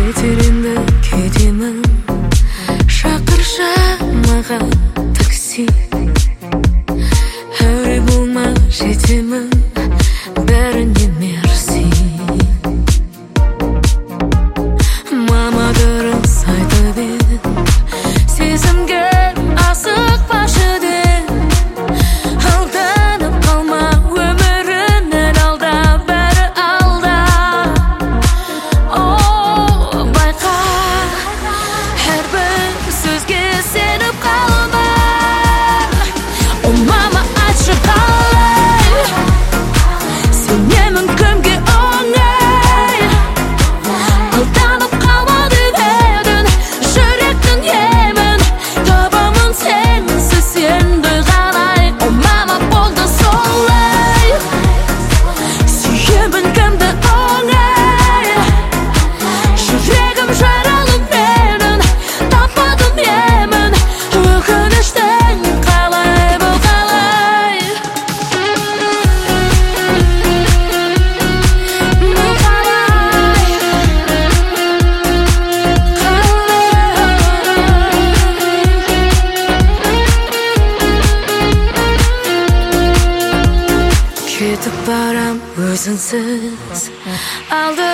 Жетерінде күйдемін, шақыршы маған такси. Әуре болма, жетемін, бәріне мерси. Мама дұрыс айтып еді, сезімге асықпашы деп. Алданып қалма, өміріңнен алда, бәрі алда. О, байқа, әрбір сөзге сеніп қалма. О, мама, айтшы қалай, сенемін кімге оңай. Алданып қалма деп едің, жүректің емін, табамын сенсіз енді қалай. О, мама, болды солай, сүйемін кімді оңай. Жүрегім жаралы менің, таппадым емін, өкініштен қалай, бұл қалай. Бұл қалай, кетіп барам өзіңсіз, алды